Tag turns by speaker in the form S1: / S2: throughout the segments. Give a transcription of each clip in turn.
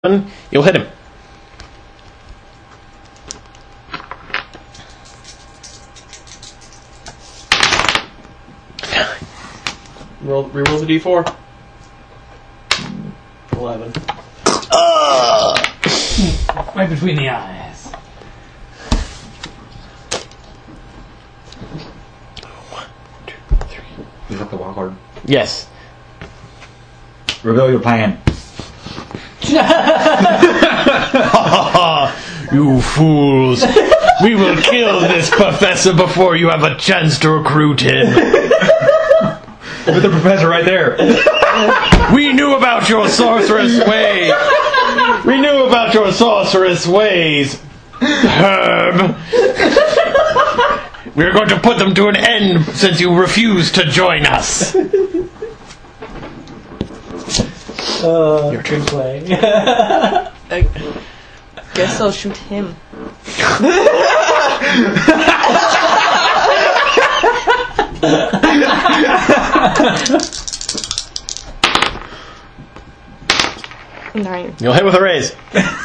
S1: You'll hit him.
S2: Reroll the d4. 11.
S3: Right between the eyes.
S1: 1, 2, 3.
S4: Is that the wild card?
S1: Yes.
S4: Reveal your plan.
S1: You fools! We will kill this professor before you have a chance to recruit him.
S4: With the professor right there.
S1: We knew about your sorceress ways. We knew about your sorceress ways, Herb. We're going to put them to an end since you refuse to join us.
S3: Your turn play.
S5: I guess I'll shoot him. Nine.
S1: You'll hit with a raise.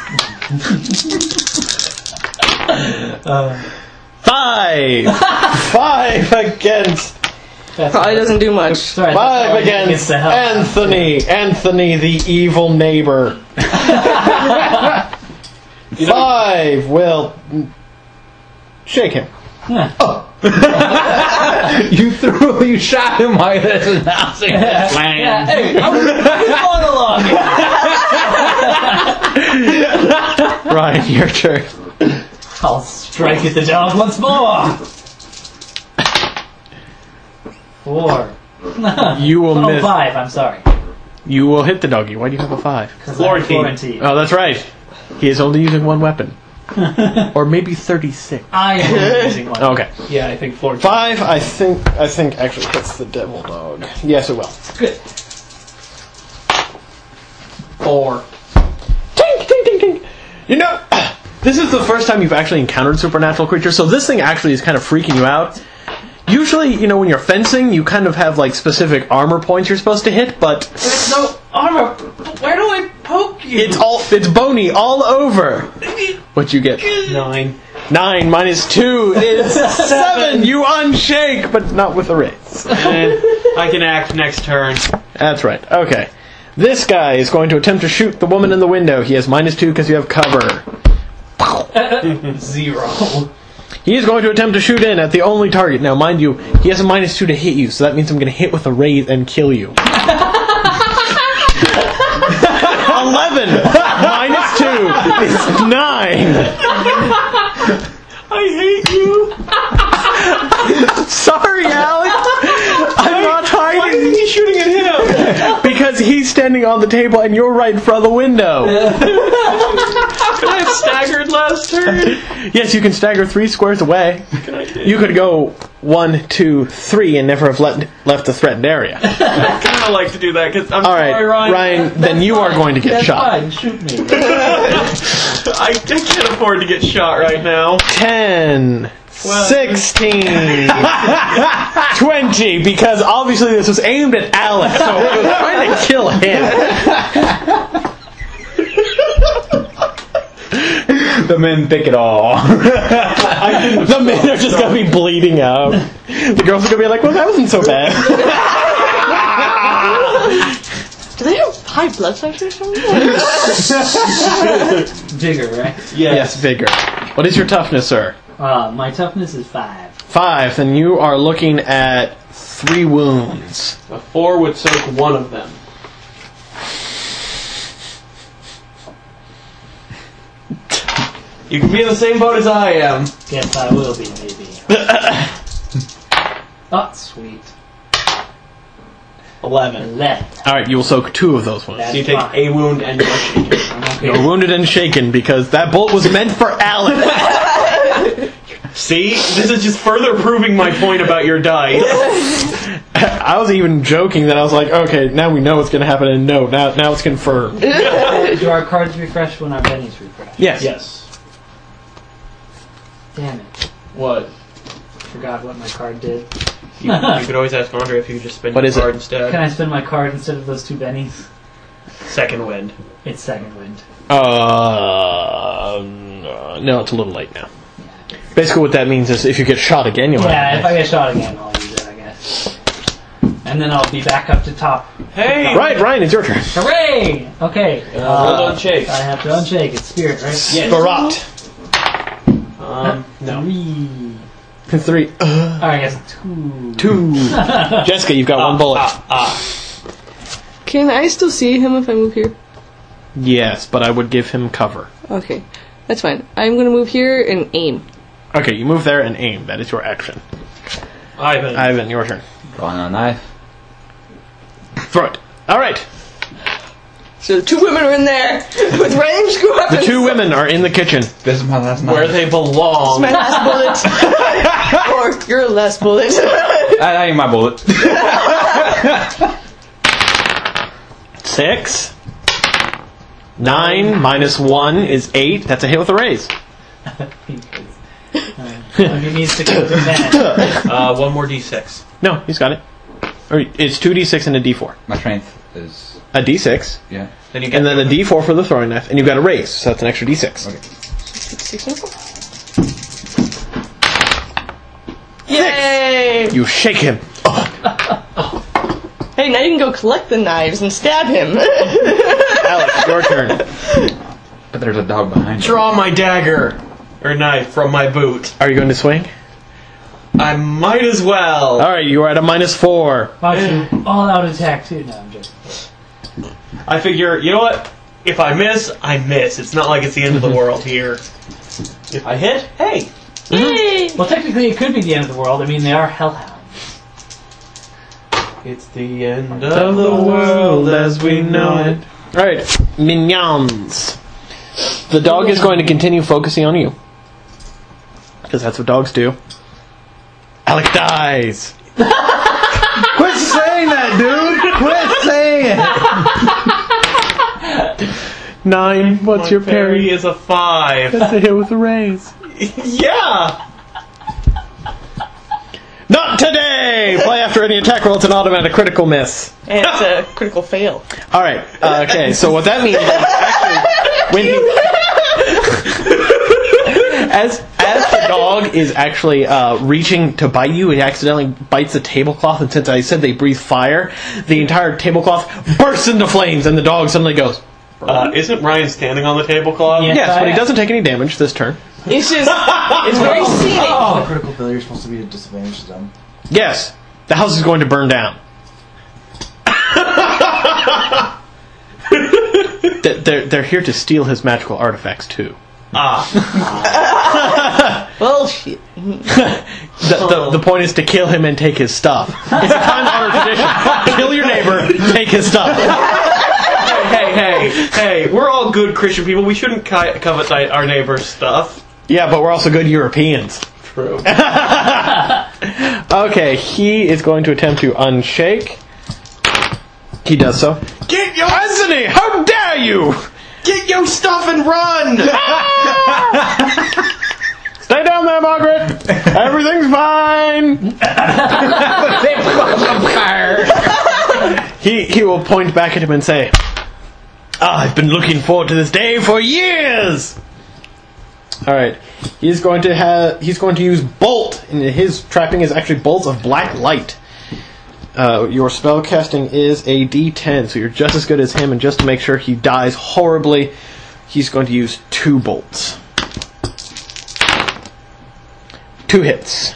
S1: 5! 5 against...
S5: Probably doesn't do much.
S3: Sorry,
S1: 5 against
S3: the hell out of
S1: Anthony. Anthony, the evil neighbor. 5 will shake him.
S4: You shot him while he was announcing the plan.
S3: Yeah, hey, I was monologuing.
S1: Ryan, your turn.
S3: I'll strike at the dog once more. 4.
S1: You will miss.
S3: 5, I'm sorry.
S1: You will hit the doggy. Why do you have a 5?
S2: Florentine.
S1: Oh, that's right. He is only using one weapon. Or maybe 36.
S3: I am using one.
S1: Okay.
S2: Yeah, I think Florentine.
S1: 5, I think actually hits the devil dog. Yes, it will.
S3: Good.
S2: 4.
S1: Tink, tink, tink, tink. You know, this is the first time you've actually encountered supernatural creatures, so this thing actually is kind of freaking you out. Usually, you know, when you're fencing, you kind of have, like, specific armor points you're supposed to hit, but...
S2: There's no armor. Where do I poke you?
S1: It's bony all over. What you get?
S2: 9.
S1: 9 minus 2 is 7. You unshake, but not with a raise.
S2: And I can act next turn.
S1: That's right. Okay. This guy is going to attempt to shoot the woman in the window. He has minus 2 because you have cover.
S2: 0.
S1: He is going to attempt to shoot in at the only target. Now, mind you, he has a minus 2 to hit you, so that means I'm going to hit with a raise and kill you. 11 minus 2 is 9.
S2: I hate you.
S1: Sorry, Alex. I'm not hiding.
S2: Why is he shooting at him?
S1: Because he's standing on the table and you're right in front of the window.
S2: Could I have staggered last turn?
S1: Yes, you can stagger 3 squares away. You could go 1, 2, 3 and never have left the threatened area.
S2: I kind of like to do that because I'm
S1: All right,
S2: sorry, Ryan.
S1: Ryan, then you are going to get
S3: That's
S1: shot.
S3: fine, shoot me.
S2: I can't afford to get shot right now.
S1: 10, 16, 20, because obviously this was aimed at Alex, so it was trying to kill him.
S4: The men pick it all.
S1: The men are just going to be bleeding out. The girls are going to be like, well, that wasn't so bad.
S5: Do they have high blood pressure or something?
S3: Vigor, right?
S1: Yes, vigor. What is your toughness, sir?
S3: My toughness is 5.
S1: 5, then you are looking at 3 wounds.
S2: A 4 would soak one of them. You can be in the same boat as I am.
S3: Guess I will be, maybe. Oh, sweet.
S2: 11.
S3: 11.
S1: Alright, you will soak 2 of those ones.
S3: That's
S2: So you take
S3: fine.
S2: a wound and you're shaken.
S3: I'm okay.
S1: You're wounded and shaken because that bolt was meant for Alex.
S2: See? This is just further proving my point about your dice.
S1: I was even joking that I was like, okay, now we know what's going to happen, and no, now it's confirmed.
S3: Do our cards refresh when our bennies refresh?
S1: Yes.
S2: Yes.
S3: Damn it.
S2: What?
S3: Forgot what my card did.
S2: You could always ask Andre if you could just spend
S1: What
S2: your
S1: is it?
S2: card instead.
S3: Can I spend my card instead of those 2 bennies?
S2: Second wind.
S3: It's second wind.
S1: No, it's a little late now. Basically, what that means is if you get shot again, you'll
S3: Yeah,
S1: have
S3: if I get shot again, I'll use it, I guess. And then I'll be back up to top.
S2: Hey!
S1: Right, Ryan, it's your turn.
S3: Hooray! Okay.
S2: Roll unshake.
S3: I have to unshake. It's spirit, right?
S2: Yes.
S1: Barat.
S2: No.
S3: 3.
S1: 3.
S3: I guess 2.
S1: 2. Jessica, you've got one bullet.
S5: Can I still see him if I move here?
S1: Yes, but I would give him cover.
S5: Okay, that's fine. I'm gonna move here and aim.
S1: Okay, you move there and aim. That is your action.
S2: Ivan,
S1: your turn.
S4: Drawing a knife.
S1: Throw it. All right.
S5: So the 2 women are in there with ranged weapons.
S1: The 2 women are in the kitchen.
S4: This is my last knife.
S2: Where they belong.
S5: My last bullet. Or your last bullet.
S4: That ain't my bullet.
S1: 6. 9 minus 1 is 8. That's a hit with a raise.
S3: He needs to go to 10.
S2: One more d6.
S1: No, he's got it. Or it's 2d6 and a d4.
S4: My strength is...
S1: A d6,
S4: Yeah.
S2: Then you get
S1: and then a d4 for the throwing knife, and you've got a raise, so that's an extra d6.
S4: Okay.
S5: Yay!
S1: You shake him.
S5: Hey, now you can go collect the knives and stab him.
S1: Alex, your turn.
S4: But there's a dog behind you.
S2: Draw my dagger or knife from my boot.
S1: Are you going to swing?
S2: I might as well.
S1: All right, you are at a -4.
S3: Watch you all out attack too. No, I'm joking.
S2: I figure, you know what? If I miss, I miss. It's not like it's the end of the world here. If I hit, hey.
S5: Yay!
S3: Well, technically, it could be the end of the world. I mean, they are hellhounds.
S2: It's the end of the world as we know it.
S1: All right, mignons. The dog is going to continue focusing on you. Because that's what dogs do. Alec dies.
S4: Quit saying that, dude! Quit saying it!
S1: 9, what's
S2: My
S1: your parry?
S2: is a 5.
S1: That's a hit with a raise.
S2: Yeah!
S1: Not today! Play after any attack roll, it's an automatic critical miss.
S5: And it's a critical fail.
S1: Alright, okay, so what that means is actually, when he... As the dog is actually reaching to bite you, he accidentally bites the tablecloth, and since I said they breathe fire, the entire tablecloth bursts into flames, and the dog suddenly goes...
S2: Isn't Ryan standing on the tablecloth?
S3: Yeah.
S1: Yes, but he doesn't take any damage this turn.
S5: It's just, it's very scenic.
S6: The critical failure is supposed to be a disadvantage to them.
S1: Yes, the house is going to burn down. They're here to steal his magical artifacts, too.
S5: Well, shit.
S1: The point is to kill him and take his stuff. It's a time-honored tradition. Kill your neighbor, take his stuff.
S2: Hey, we're all good Christian people. We shouldn't covet our neighbor's stuff.
S1: Yeah, but we're also good Europeans.
S2: True.
S1: Okay, he is going to attempt to unshake. He does so.
S2: Get your
S1: Anthony, how dare you!
S2: Get your stuff and run!
S1: Stay down there, Margaret! Everything's fine! He will point back at him and say, I've been looking forward to this day for years! Alright. He's going to use bolt, and his trapping is actually bolts of black light. Your spell casting is a D10, so you're just as good as him, and just to make sure he dies horribly, he's going to use 2 bolts. 2 hits.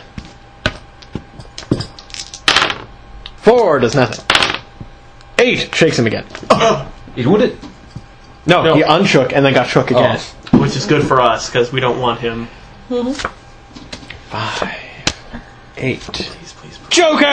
S1: 4 does nothing. 8 shakes him again.
S4: He's wounded.
S1: No, he unshook and then got shook again.
S2: Which is good for us, because we don't want him.
S1: 5, 8.
S2: Please.
S1: Joker!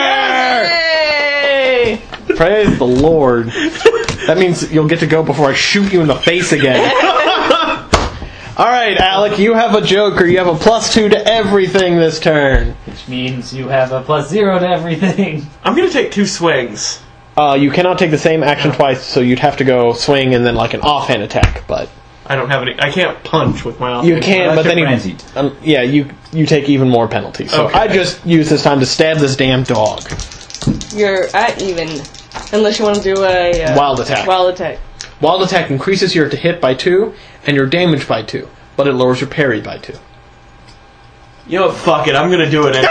S5: Yay!
S1: Praise the Lord. That means you'll get to go before I shoot you in the face again. Alright, Alec, you have a Joker. You have a +2 to everything this turn.
S3: Which means you have a +0 to everything.
S2: I'm going to take 2 swings.
S1: You cannot take the same action twice, so you'd have to go swing and then like an offhand attack, but...
S2: I don't have any. I can't punch with my offhand.
S1: You can, but then
S4: you
S1: you take even more penalties. So
S2: Okay.
S1: I just use this time to stab this damn dog.
S5: You're at even. Unless you want to do a...
S1: Wild attack.
S5: Wild attack.
S1: Wild attack increases your to hit by 2 and your damage by 2, but it lowers your parry by 2.
S2: You know what? Fuck it. I'm gonna do it.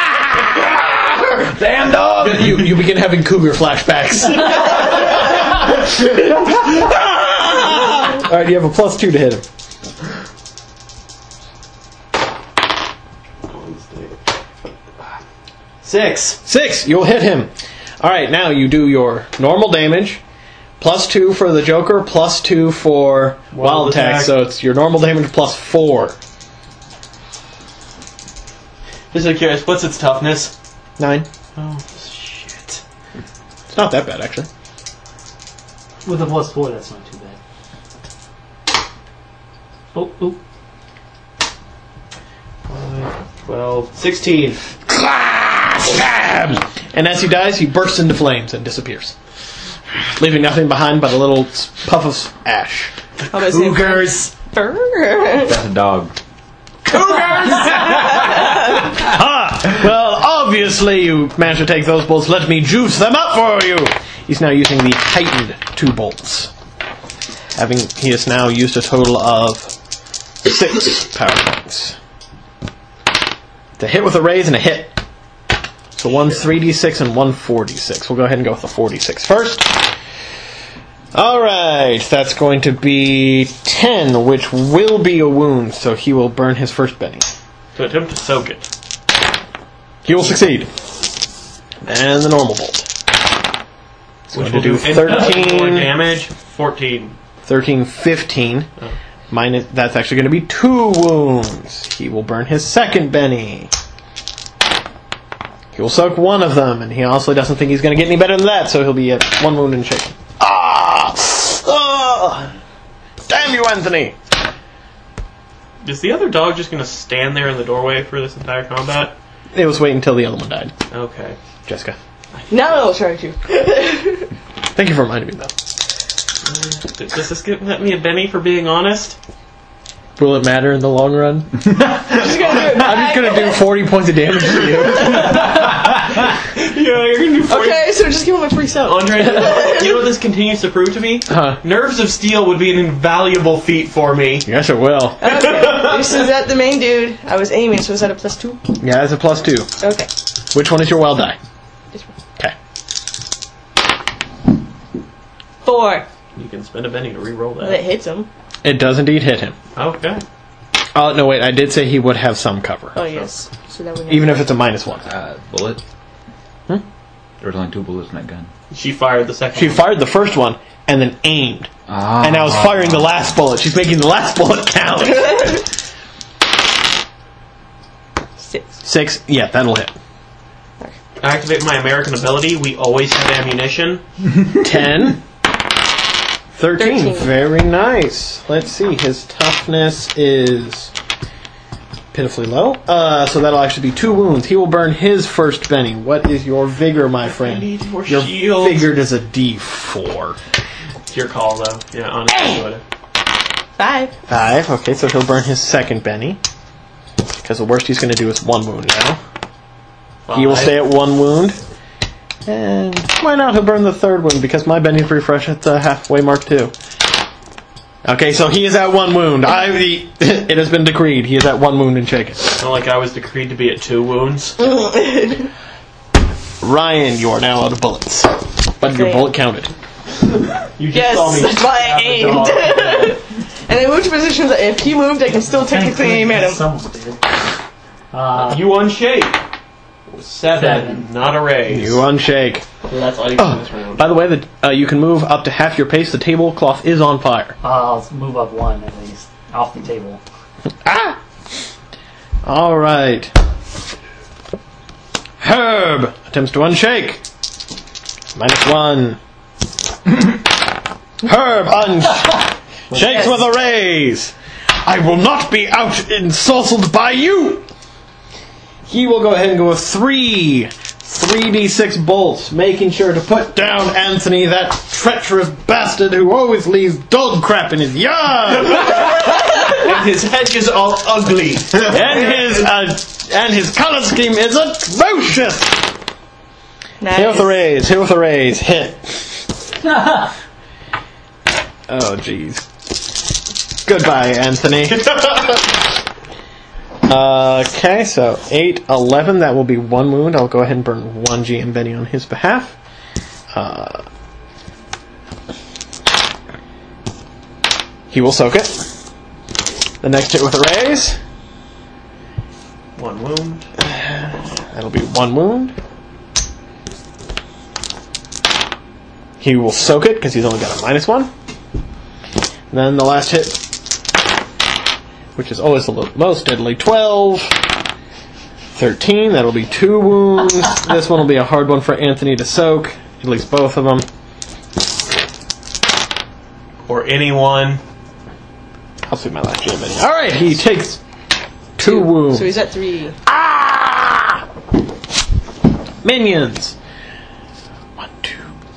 S1: Damn dog! You begin having cougar flashbacks. Alright, you have a +2 to hit him. Six! You'll hit him. Alright, now you do your normal damage, +2 for the Joker, +2 for wild attack, so it's your normal damage +4.
S2: Just curious, what's its toughness?
S1: 9.
S2: Oh, shit.
S1: It's not that bad, actually.
S3: With a +4, that's not too bad. Oh.
S2: 12, 16.
S1: Stab! And as he dies, he bursts into flames and disappears, leaving nothing behind but a little puff of ash.
S5: How about saying
S2: Cougars!
S4: That's a dog.
S1: Well, obviously you managed to take those bolts. Let me juice them up for you! He's now using the heightened 2 bolts. He has now used a total of 6 power points. To hit with a raise and a hit. So one 3d6 and one 4d6. We'll go ahead and go with the 4d6 first. Alright, that's going to be 10, which will be a wound, so he will burn his first Benny.
S2: To attempt to soak it.
S1: He will succeed. And the normal bolt. So
S2: Which
S1: to
S2: will
S1: do
S2: do
S1: 13
S2: more damage. 14.
S1: 13, 15.
S2: Oh.
S1: That's actually going to be 2 wounds. He will burn his second Benny. He will soak one of them, and he also doesn't think he's going to get any better than that, so he'll be at 1 wound and shaken. Damn you, Anthony!
S2: Is the other dog just going to stand there in the doorway for this entire combat?
S1: It was waiting until the other one died.
S2: Okay.
S1: Jessica.
S5: Now I'll try to.
S1: Thank you for reminding me, though.
S2: Does this let me a Benny for being honest?
S1: Will it matter in the long run?
S5: I'm just gonna do it.
S1: I'm just going to do 40 points of damage to you.
S2: Yeah, you're going to do 40.
S5: Okay, so just give him a free sound.
S2: Andre, you know what this continues to prove to me?
S1: Huh.
S2: Nerves of steel would be an invaluable feat for me.
S1: Yes, it will.
S5: Okay, this is at the main dude. I was aiming, so is that a +2?
S1: Yeah, it's a +2.
S5: Okay.
S1: Which one is your wild die?
S5: This one.
S1: Okay.
S5: 4.
S2: You can spend a Benny to re-roll
S5: That
S2: that.
S5: hits him.
S1: It does indeed hit him.
S2: Okay.
S1: Oh, no, wait, I did say he would have some cover.
S5: Oh, yes. So that would
S1: Even if it's a -1.
S4: Bullet? There's only 2 bullets in that gun.
S2: She fired the second
S1: She
S2: one.
S1: fired the first one and then aimed.
S4: Ah.
S1: And now is firing the last bullet. She's making the last bullet count.
S5: 6.
S1: 6. Yeah, that'll hit.
S2: Activate my American ability. We always have ammunition.
S1: 10. 13.
S5: 13.
S1: Very nice. Let's see. His toughness is pitifully low. So that'll actually be 2 wounds. He will burn his first Benny. What is your vigor, my friend?
S2: I need more
S1: Your
S2: shields.
S1: vigor is a D4.
S2: It's your call, though. Yeah, honestly, would.
S5: 5.
S1: 5. Okay, so he'll burn his second Benny. Because the worst he's going to do is 1 wound now. He will stay at 1 wound. And why not? He'll burn the 3rd wound because my Benny's refresh at the halfway mark too. Okay, so he is at 1 wound. It has been decreed. He is at 1 wound and shaken.
S2: Not like I was decreed to be at 2 wounds.
S1: Ryan, you are now out of bullets. But your
S5: Okay.
S1: bullet counted.
S2: You just
S5: Yes,
S2: saw me.
S5: that's why I
S2: stab the
S5: aimed.
S2: dog.
S5: And I moved to positions that if he moved, I can still technically aim at him.
S3: Someone did.
S2: You unshake. 7,
S3: 7.
S2: not a raise.
S1: You unshake.
S2: So that's all you can do this round.
S1: By the way, you can move up to half your pace. The tablecloth is on fire.
S3: I'll move up 1 at least off the table.
S1: All right. Herb attempts to unshake. -1. Herb shakes with a raise. I will not be out insulted by you. He will go ahead and go with 3d6 bolts, making sure to put down Anthony, that treacherous bastard who always leaves dog crap in his yard.
S2: And his hedge is all ugly.
S1: and his color scheme is atrocious.
S5: Nice.
S1: Hit with a raise. Hit. Oh, jeez. Goodbye, Anthony. Okay, so 8, 11. That will be 1 wound. I'll go ahead and burn 1 GM Benny on his behalf. He will soak it. The next hit with a raise.
S2: 1 wound.
S1: That'll be 1 wound. He will soak it because he's only got a -1. And then the last hit, which is always the most deadly, 12, 13. That'll be 2 wounds. This one will be a hard one for Anthony to soak, at least both of them.
S2: Or anyone.
S1: I'll see my last GM. All right, he takes 2 wounds.
S5: So he's at 3.
S1: Ah! Minions. 1, 2,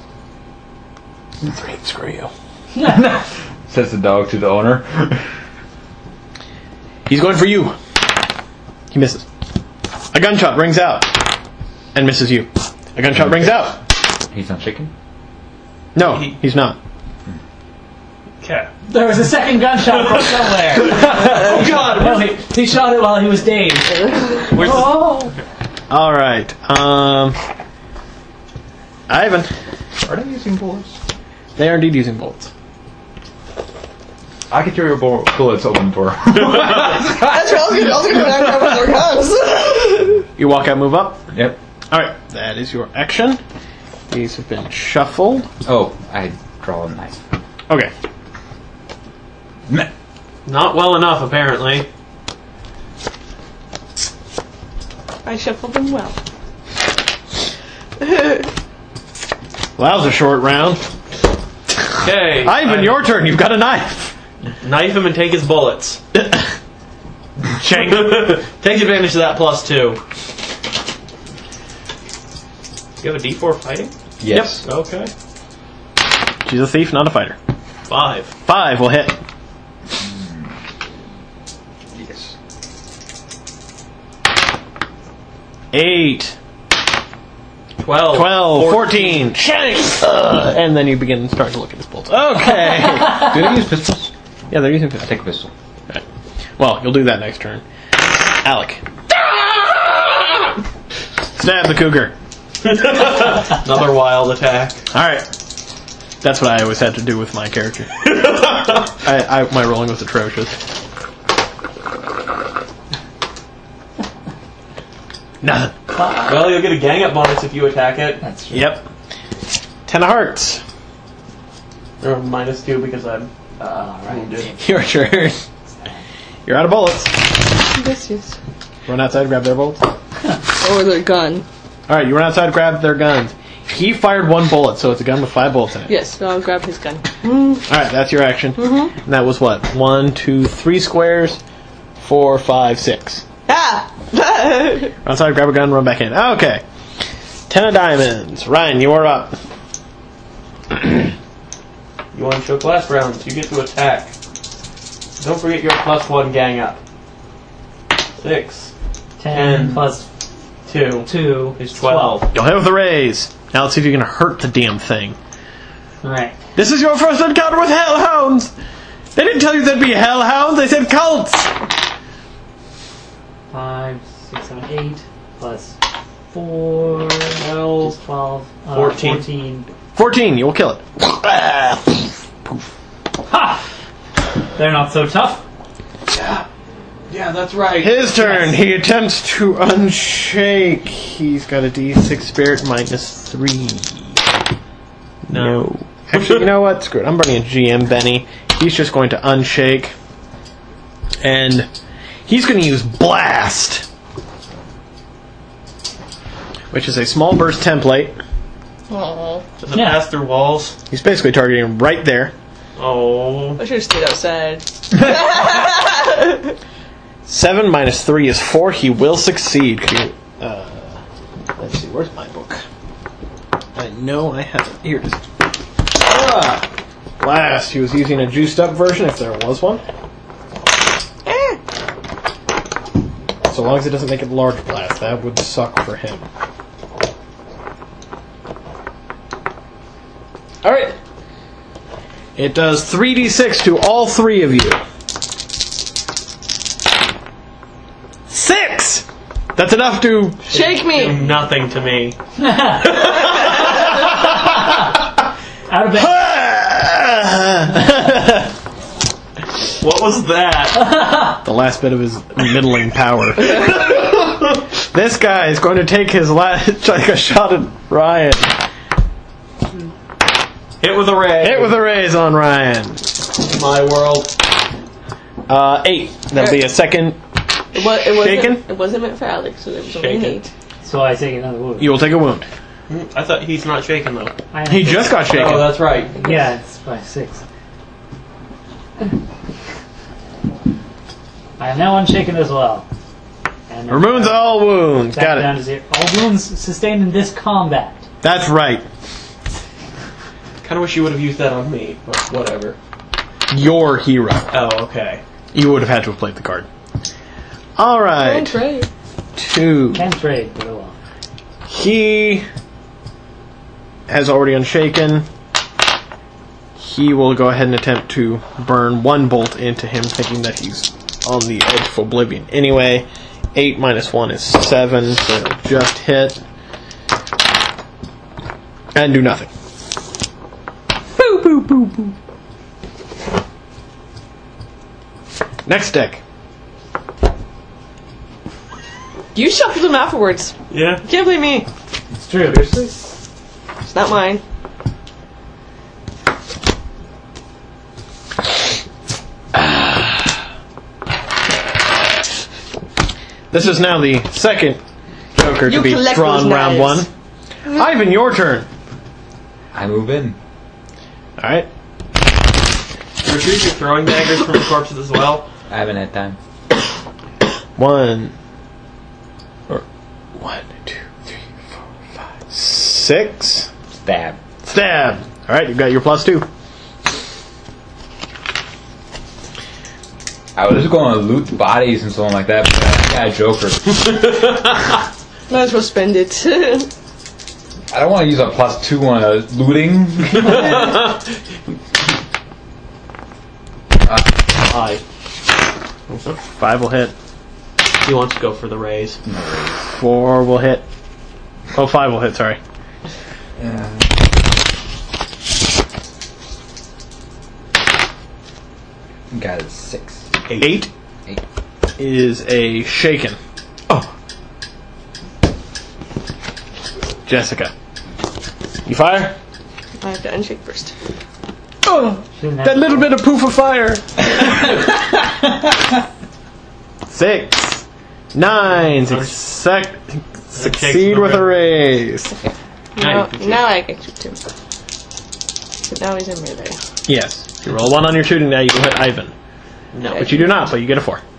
S1: 3. Screw you.
S4: Says the dog to the owner.
S1: He's going for you. He misses. A gunshot rings out and misses you. A gunshot rings out.
S4: He's not shaking?
S1: No, he's not.
S2: Okay.
S3: There was a second gunshot from somewhere.
S2: Oh god!
S3: No, he shot it while he was dazed.
S2: Where's
S3: Oh!
S1: All right. Ivan.
S4: Are they using bullets?
S1: They are indeed using bullets.
S4: I could throw your bullets open for her.
S5: That's what I was going to grab with their guns.
S1: You walk out, move up.
S4: Yep.
S1: All right, that is your action. These have been shuffled.
S4: Oh, I draw a knife.
S1: Okay.
S4: Meh.
S2: Not well enough, apparently.
S5: I shuffled them well.
S1: Well, that was a short round.
S2: Okay.
S1: Ivan, your turn. You've got a knife.
S2: Knife him and take his bullets.
S1: Shank.
S2: Take advantage of that +2. You have a D4 fighting?
S4: Yes.
S2: Okay.
S1: She's a thief, not a fighter.
S2: 5.
S1: 5 will hit.
S4: Yes.
S1: 8,
S2: 12.
S1: 12, 14. Shank! And then you begin to start to look at his bolts. Okay.
S4: Do they use pistols?
S1: Yeah, they're using
S4: I
S1: pistols.
S4: take a pistol.
S1: Right. Well, you'll do that next turn. Alec. Stab the cougar.
S2: Another wild attack.
S1: Alright. That's what I always had to do with my character. My rolling was atrocious. Nothing.
S2: Well, you'll get a gang up bonus if you attack it.
S3: That's true.
S1: Yep. 10 of hearts.
S2: Or -2 because I'm
S3: Alright.
S2: wounded.
S1: Your turn. You're out of bullets.
S5: This is.
S1: Run outside, grab their bullets.
S5: Or their gun.
S1: Alright, you run outside, grab their guns. He fired 1 bullet, so it's a gun with 5 bullets in it.
S5: Yes, so I'll grab his gun.
S1: Alright, that's your action. And that was what? 1, 2, 3 squares, 4, 5, 6.
S5: Ah!
S1: Run outside, grab a gun, run back in. Okay. 10 of diamonds. Ryan, you are up.
S2: You want to show class rounds, you get to attack. Don't forget your +1 gang up. 6.
S3: 10 plus
S2: 2
S3: 2
S2: is 12.
S1: You'll hit with a raise. Now let's see if you can hurt the damn thing.
S3: Right.
S1: This is your first encounter with hellhounds! They didn't tell you there'd be hellhounds, they said cults!
S3: 5, 6, 7, 8 plus 4
S2: 12.
S3: is 12.
S2: 14.
S3: 14.
S1: 14, you will kill it.
S3: Ha! They're not so tough.
S2: Yeah, that's right.
S1: His turn. He attempts to unshake. He's got a D6 spirit -3. No. Actually, you know what? Screw it. I'm burning a GM Benny. He's just going to unshake. And he's going to use Blast. Which is a small burst template.
S5: Oh,
S2: Does it pass through walls?
S1: He's basically targeting him right there.
S2: Oh.
S5: I should have stayed outside.
S1: 7 minus 3 is 4. He will succeed. Let's see. Where's my book? I know I have it. Here it is. Blast. He was using a juiced up version if there was one. So long as it doesn't make it large blast, that would suck for him. Alright. It does 3d6 to all three of you. 6! That's enough to...
S5: Shake
S2: Do
S5: me!
S2: nothing to me.
S3: Out of bed.
S2: What was that?
S1: The last bit of his middling power. This guy is going to take his take a shot at Ryan.
S2: Hit with a ray.
S1: Hit with a raise on Ryan.
S2: My world.
S1: 8. That'll be a second. Shaken?
S5: It wasn't meant for Alex, so there was only an
S2: Shaken.
S5: 8.
S3: So I take another wound.
S1: You will take a wound.
S2: I thought he's not shaken though.
S3: I am
S1: He just got shaken.
S2: Oh, that's right.
S3: Yeah, it's by 6. I am now unshaken as well. And
S1: Removes all wounds.
S3: back
S1: Got
S3: down
S1: it.
S3: to 0. All wounds sustained in this combat.
S1: That's right.
S2: Kind of wish you would have used that on me, but whatever.
S1: Your hero.
S2: Oh, okay.
S1: You would have had to have played the card. Alright.
S5: Trade.
S1: 2.
S3: Can trade, but oh well.
S1: He has already unshaken. He will go ahead and attempt to burn one bolt into him, thinking that he's on the edge of oblivion. Anyway, 8 minus 1 is 7, so it'll just hit. And do nothing. Boo, boo, boo, boo. Next deck.
S5: You shuffled them afterwards.
S2: Yeah.
S5: You can't blame me.
S3: It's true.
S5: It's not mine.
S1: This is now the second Joker
S5: You
S1: to be
S5: collect
S1: drawn
S5: those
S1: round
S5: knives.
S1: 1. Ivan, your turn.
S4: I move in.
S1: Alright.
S2: Retrieve your throwing daggers from the corpses as well.
S4: I haven't had time.
S1: 1, 2, 3, 4, 5, 6.
S4: Stab.
S1: Stab. Alright, you've got your +2.
S4: I was just going to loot bodies and so on like that, but I got a Joker.
S5: Might as well spend it.
S4: I don't want to use a +2 on a looting.
S1: 5 will hit.
S2: He wants to go for the raise.
S1: 4 will hit. Oh, 5 will hit, sorry.
S4: Got a 6.
S1: 8
S4: 8.
S1: is a shaken. Oh. Jessica. You fire?
S5: I have to unshake first.
S1: Oh!
S3: Shouldn't have
S1: That little bit of poof of fire! 6. 9. Succeed with a raise.
S5: Now I can shoot him. But now he's in melee.
S1: Yes. If you roll 1 on your shooting die, you will hit Ivan.
S2: No.
S1: But you do not, so you get a 4.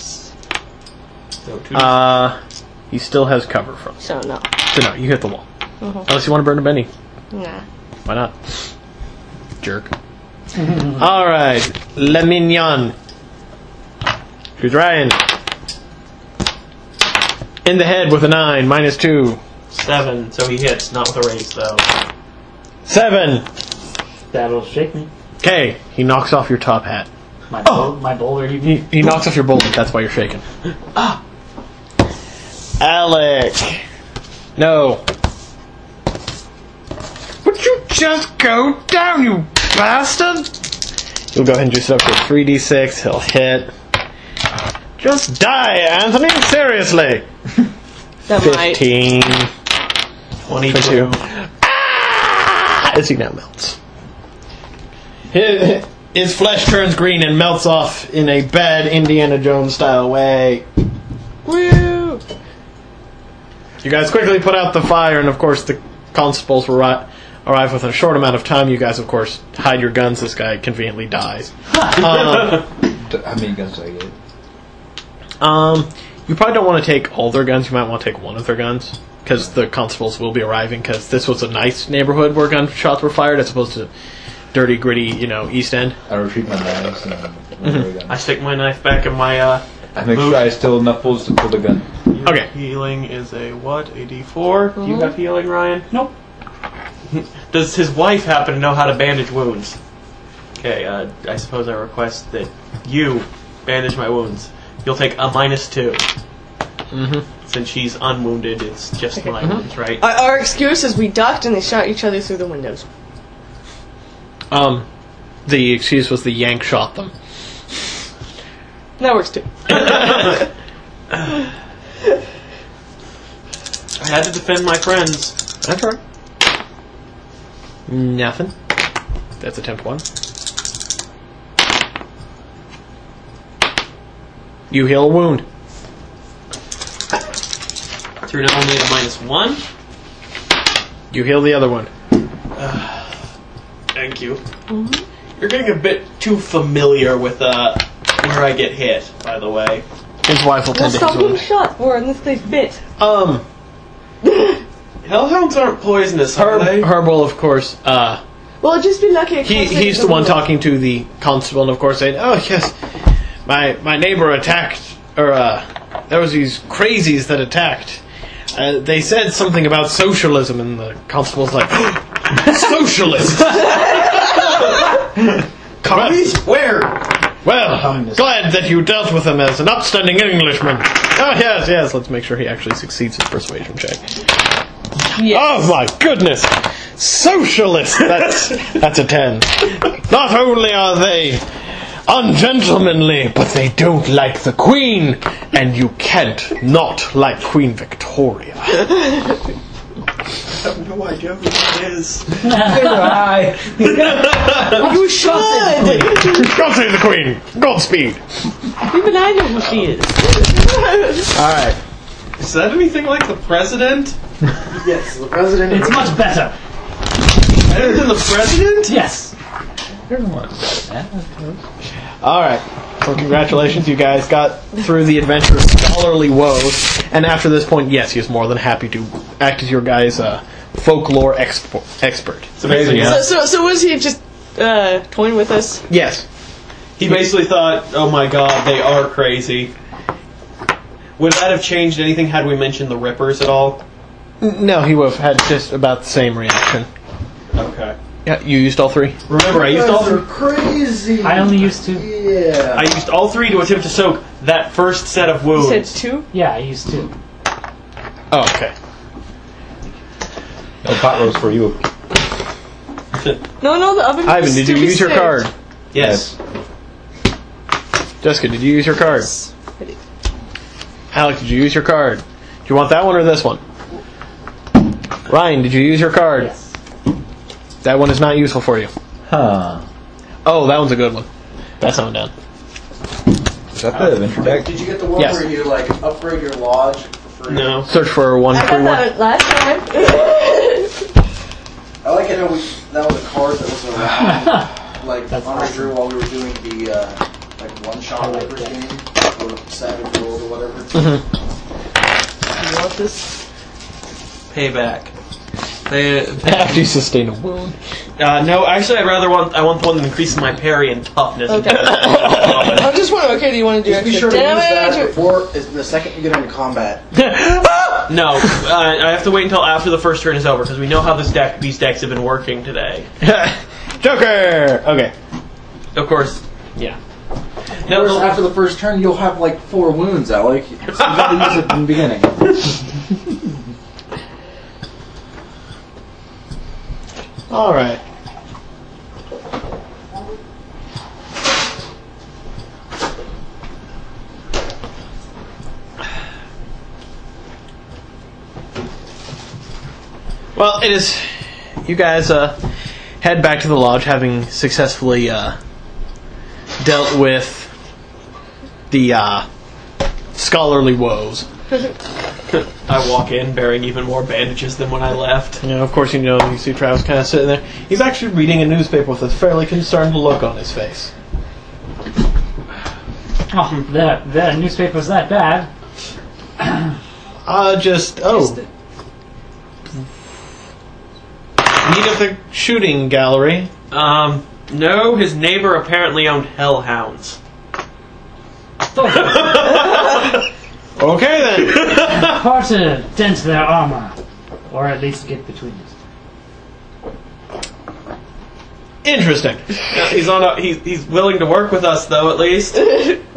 S2: So 2
S1: He still has cover from.
S5: So no.
S1: So no, you hit the wall. Unless you want to burn a Benny.
S5: Nah.
S1: Why not? Jerk. Alright. Le Mignon. Here's Ryan. In the head with a 9, -2.
S2: 7, so he hits, not with a raise though.
S1: 7.
S3: That'll shake me.
S1: Okay, he knocks off your top hat.
S3: My my boulder.
S1: He knocks off your boulder, that's why you're shaking. Alec. No. Would you just go down, you bastard? He'll go ahead and juice it up to 3d6. He'll hit. Just die, Anthony. Seriously.
S5: That might.
S1: 15.
S2: 22.
S1: Ah! As he now melts. His flesh turns green and melts off in a bad Indiana Jones style way.
S5: Woo!
S1: You guys quickly put out the fire, and of course the constables will arrive within a short amount of time. You guys, of course, hide your guns. This guy conveniently dies.
S4: How many guns do I get?
S1: You probably don't want to take all their guns. You might want to take one of their guns, because the constables will be arriving, because this was a nice neighborhood where gunshots were fired, as opposed to dirty, gritty, East End.
S4: I retrieve my knives and
S2: I stick my knife back in my
S4: I make sure I still have enough bullets to pull the gun.
S1: Okay.
S2: Healing is a what? A D4? Do you have healing, Ryan?
S3: Nope.
S2: Does his wife happen to know how to bandage wounds? Okay, I suppose I request that you bandage my wounds. You'll take a -2.
S1: Mm-hmm.
S2: Since she's unwounded, it's just my wounds, right?
S5: Our excuse is we ducked and they shot each other through the windows.
S1: The excuse was the Yank shot them.
S5: That works too.
S2: I had to defend my friends.
S1: That's right. Nothing. That's a temp 1. You heal a wound.
S2: So you're now only at a -1.
S1: You heal the other one.
S2: Thank you. You're getting a bit too familiar with where I get hit, by the way.
S1: His wife will
S5: Well,
S1: tend to
S5: stop
S1: his
S5: being
S1: wound.
S5: shot for in this place bit.
S2: Hellhounds aren't poisonous, are they?
S1: Herb will, of course,
S5: Well, just be lucky.
S1: he's the one talking to the constable, and of course saying, "Oh yes, my neighbor attacked, or there was these crazies that attacked. They said something about socialism," and the constable's like, "Socialism?
S2: Commies? Where?
S1: Well,
S6: Communist.
S1: glad that you dealt with him as an upstanding Englishman. Oh yes, let's make sure he actually succeeds his persuasion check.
S5: Yes.
S1: Oh my goodness! Socialist! That's a 10. Not only are they ungentlemanly, but they don't like the Queen, and you can't not like Queen Victoria.
S2: I have no idea who that is.
S4: Hi.
S5: You should!
S1: God save the Queen! Godspeed!
S5: Even I know who she is.
S1: Alright.
S2: Is that anything like the president?
S6: Yes, the president.
S3: It's much better.
S2: Better than the president?
S3: Yes.
S1: Alright. So congratulations, you guys got through the adventure of Scholarly Woes, and after this point, yes, he is more than happy to act as your guys' folklore expert.
S2: It's amazing.
S1: Yeah.
S5: So was he just toying with us?
S1: Yes.
S2: He basically thought, oh my god, they are crazy. Would that have changed anything had we mentioned the Rippers at all?
S1: No, he would have had just about the same reaction.
S2: Okay.
S1: Yeah, you used all 3?
S2: Remember, I used all
S6: They're
S2: 3.
S6: crazy.
S3: I only used 2.
S6: Yeah.
S2: I used all 3 to attempt to soak that first set of
S5: You
S2: wounds.
S5: said 2?
S3: Yeah, I used 2.
S1: Oh, okay.
S4: No pot roast for you.
S5: No, the oven.
S1: Ivan, did you use your card?
S2: Yes.
S1: Jessica, did you use your card?
S5: I did.
S1: Alec, did you use your card? Do you want that one or this one? Ryan, did you use your card?
S3: Yes.
S1: That one is not useful for you.
S4: Huh.
S1: Oh, that one's a good one. That's not down.
S4: Is that the adventure deck?
S6: Did you get the one
S1: Yes.
S6: where you like upgrade your lodge for free?
S2: No.
S1: Search for
S5: I got
S1: 131.
S5: that last time.
S6: I like it how that was a card that was around, like
S3: That's
S6: on our
S3: awesome.
S6: drew while we were doing the like one shot
S3: I like
S6: Rippers
S3: that.
S6: game or Savage World or whatever.
S5: You want this?
S2: Payback.
S1: After you sustain a wound.
S2: No, actually, I want the one that increases my parry and toughness.
S5: Okay. I just want. Okay, do you want to do
S6: Just be
S5: extra
S6: sure to use that
S5: damage?
S6: before the second you get into combat.
S2: No, I have to wait until after the first turn is over because we know how these decks have been working today.
S1: Joker! Okay.
S2: Of course, yeah.
S6: Of course, after the first turn, you'll have like 4 wounds, Alec. So you gotta use it in the beginning.
S1: Alright. Well, it is. You guys head back to the lodge having successfully dealt with the scholarly woes.
S2: I walk in bearing even more bandages than when I left.
S1: You know, of course, you see Travis kind of sitting there. He's actually reading a newspaper with a fairly concerned look on his face.
S3: Oh, the newspaper's that bad.
S1: Meet at the shooting gallery.
S2: No, his neighbor apparently owned hellhounds.
S1: Okay then.
S3: Hard to dent their armor, or at least get between it.
S1: Interesting.
S2: Yeah, he's willing to work with us though, at least.